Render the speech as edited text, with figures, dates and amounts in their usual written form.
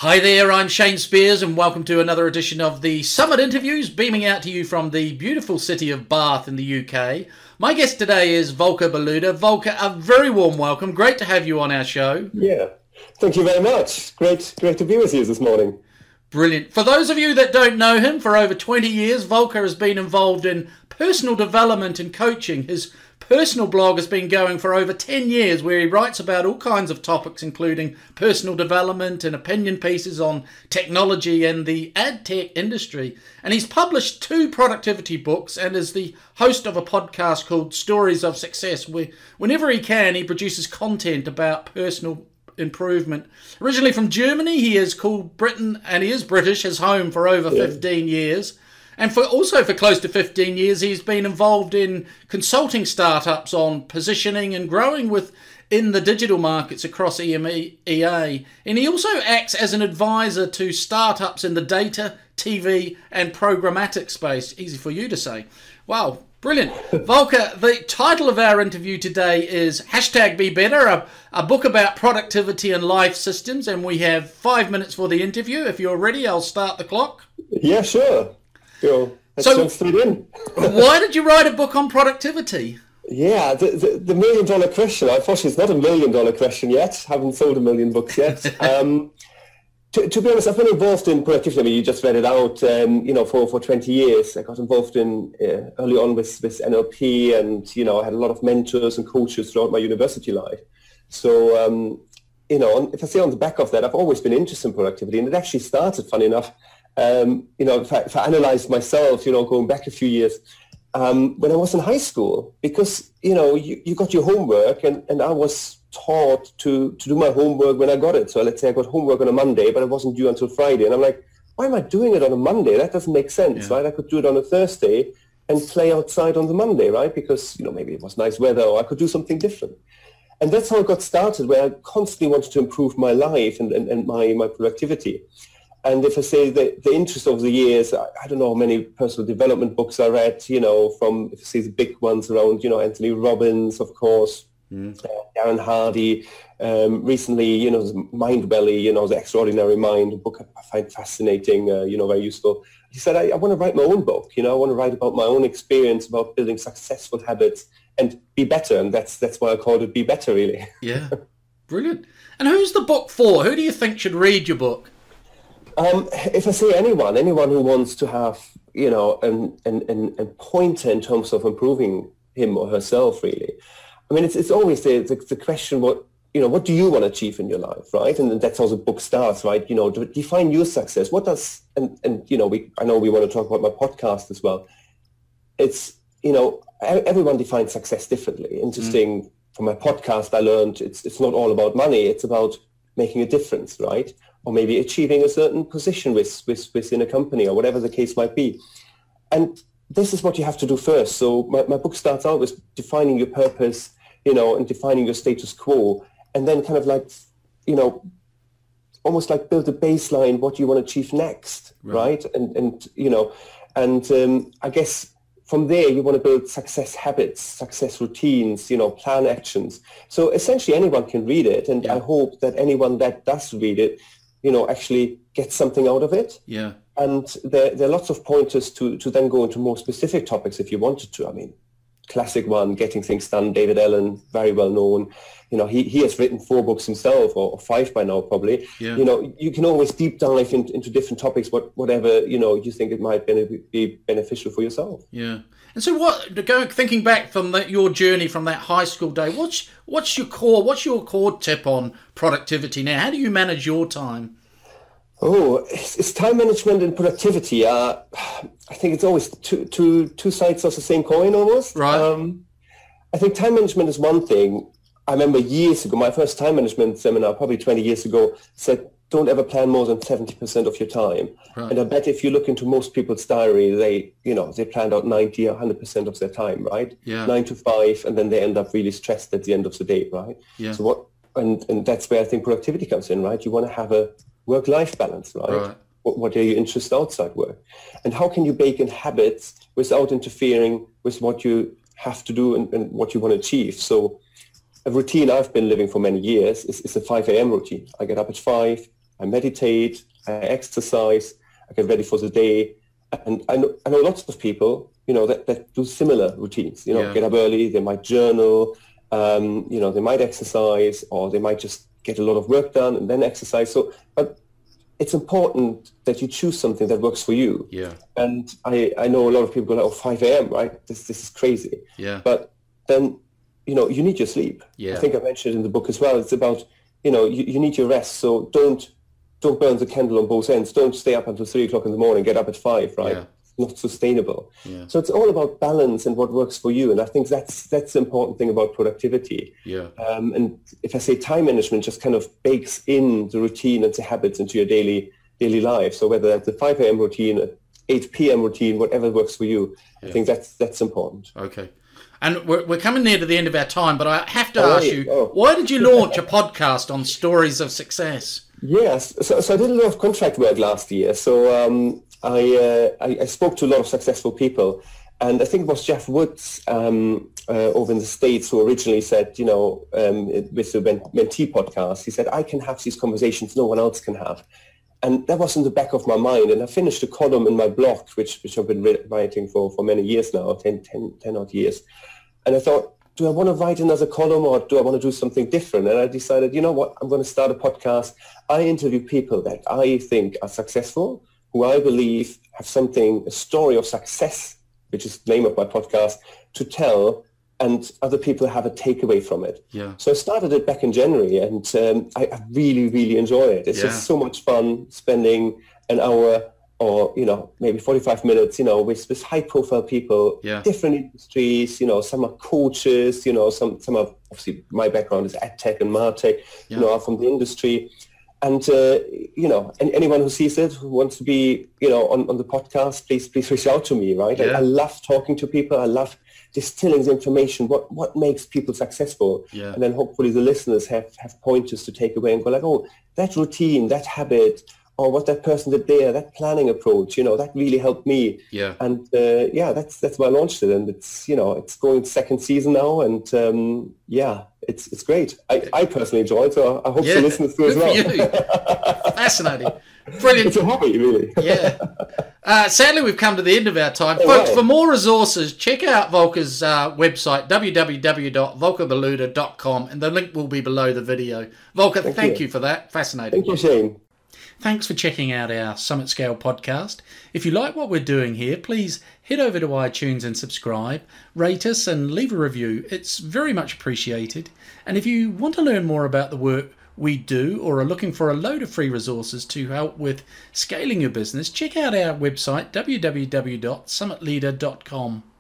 Hi there, I'm Shane Spears and welcome to another edition of the Summit Interviews, beaming out to you from the beautiful city of Bath in the UK. My guest today is Volker Beluda. Volker, a very warm welcome. Great to have you on our show. Yeah, thank you very much. Great to be with you this morning. Brilliant. For those of you that don't know him, for over 20 years, Volker has been involved in personal development and coaching. His personal blog has been going for over 10 years, where he writes about all kinds of topics, including personal development and opinion pieces on technology and the ad tech industry. And he's published 2 productivity books and is the host of a podcast called Stories of Success, where whenever he can, he produces content about personal improvement. Originally from Germany, he has called Britain, and he is British, his home for over 15 years. And for close to 15 years, he's been involved in consulting startups on positioning and growing within the digital markets across EMEA. And he also acts as an advisor to startups in the data, TV and programmatic space. Easy for you to say. Wow, brilliant. Volker, the title of our interview today is #BeBetter, a book about productivity and life systems. And we have 5 minutes for the interview. If you're ready, I'll start the clock. Yeah, sure. Let's jump straight in. Why did you write a book on productivity? Yeah, the million-dollar question. Unfortunately, it's not a million-dollar question yet. Haven't sold a million books yet. To be honest, I've been involved in productivity. I mean, you just read it out. For 20 years, I got involved in early on with NLP, and I had a lot of mentors and coaches throughout my university life. So, if I say on the back of that, I've always been interested in productivity, and it actually started, funny enough. If I analyze myself, going back a few years, when I was in high school, because, you got your homework and I was taught to do my homework when I got it. So let's say I got homework on a Monday, but it wasn't due until Friday. And I'm like, why am I doing it on a Monday? That doesn't make sense, right? I could do it on a Thursday and play outside on the Monday, right? Because, maybe it was nice weather, or I could do something different. And that's how it got started, where I constantly wanted to improve my life and my productivity. And if I say the interest over the years, I don't know how many personal development books I read, from, if I say the big ones around, Anthony Robbins, of course, Darren Hardy, recently, Mindvalley, The Extraordinary Mind, a book I find fascinating, very useful. He said, I want to write my own book, I want to write about my own experience, about building successful habits and be better. And that's why I called it Be Better, really. Yeah, brilliant. And who's the book for? Who do you think should read your book? If I say anyone who wants to have, a pointer in terms of improving him or herself, really. I mean, it's always the question, what do you want to achieve in your life, right? And that's how the book starts, right? To define your success. What does, I know we want to talk about my podcast as well. It's, everyone defines success differently. Interesting. From my podcast, I learned it's not all about money. It's about making a difference, right? Or maybe achieving a certain position within a company, or whatever the case might be. And this is what you have to do first. So my book starts out with defining your purpose, and defining your status quo, and then kind of like, almost like build a baseline, what you want to achieve next, right? And I guess from there, you want to build success habits, success routines, plan actions. So essentially anyone can read it. And I hope that anyone that does read it, actually get something out of it. Yeah. And there are lots of pointers to then go into more specific topics if you wanted to. I mean, classic one, Getting Things Done, David Allen, very well known. He has written 4 books himself, or 5 by now probably. Yeah. You can always deep dive into different topics, whatever, you think it might be beneficial for yourself. Yeah. And so thinking back from your journey from that high school day, what's your core tip on productivity now? How do you manage your time? Oh, it's time management and productivity. I think it's always two sides of the same coin almost. Right. I think time management is one thing. I remember years ago, my first time management seminar, probably 20 years ago, said, don't ever plan more than 70% of your time. Right. And I bet if you look into most people's diary, they planned out 90 or 100% of their time, right? Yeah. 9 to 5, and then they end up really stressed at the end of the day, right? Yeah. So and that's where I think productivity comes in, right? You want to have a work-life balance, right? What are your interests outside work? And how can you bake in habits without interfering with what you have to do and what you want to achieve? So a routine I've been living for many years is a 5 a.m. routine. I get up at 5, I meditate, I exercise, I get ready for the day. And I know lots of people, that do similar routines, get up early, they might journal, they might exercise, or they might just get a lot of work done and then exercise. So, but it's important that you choose something that works for you. Yeah. And I know a lot of people go like, 5 a.m., right? This is crazy. Yeah. But then, you need your sleep. Yeah. I think I mentioned it in the book as well. It's about, you need your rest. So don't burn the candle on both ends. Don't stay up until 3 o'clock in the morning, get up at 5, right? Yeah. Not sustainable. Yeah. So it's all about balance and what works for you. And I think that's the important thing about productivity. Yeah. And if I say time management just kind of bakes in the routine and the habits into your daily life. So whether that's a 5 a.m. routine, an 8 p.m. routine, whatever works for you, I think that's important. Okay. And we're coming near to the end of our time, but I have to ask you, why did you launch a podcast on stories of success? Yes. So I did a lot of contract work last year. So I spoke to a lot of successful people, and I think it was Jeff Woods over in the States who originally said, with the Mentee podcast, he said, I can have these conversations no one else can have. And that was in the back of my mind. And I finished a column in my blog, which I've been writing for many years now, 10 odd years. And I thought, do I want to write another column or do I want to do something different? And I decided, you know what, I'm going to start a podcast. I interview people that I think are successful, who I believe have a story of success, which is the name of my podcast, to tell, and other people have a takeaway from it. Yeah. So I started it back in January, and I really, really enjoy it. It's just so much fun spending an hour or, maybe 45 minutes, with high-profile people, different industries, some are coaches, some are, obviously, my background is ad tech and martech, are from the industry. And, and anyone who sees it, who wants to be, on the podcast, please reach out to me, right? I love talking to people. I love distilling the information, what makes people successful. Yeah. And then hopefully the listeners have pointers to take away and go like, oh, that routine, that habit, or what that person did there, that planning approach, that really helped me. Yeah. And that's why I launched it. And it's, it's going second season now. And it's great. I personally enjoy it. So I hope the listeners do as well. Fascinating. Brilliant. It's a hobby, really. Sadly, we've come to the end of our time. Folks, for more resources, check out Volker's website, www.volkerbaluda.com, and the link will be below the video. Volker, thank you for that. Fascinating. Thank you, Shane. Thanks for checking out our Summit Scale podcast. If you like what we're doing here, please head over to iTunes and subscribe, rate us and leave a review. It's very much appreciated. And if you want to learn more about the work we do or are looking for a load of free resources to help with scaling your business, check out our website, www.summitleader.com.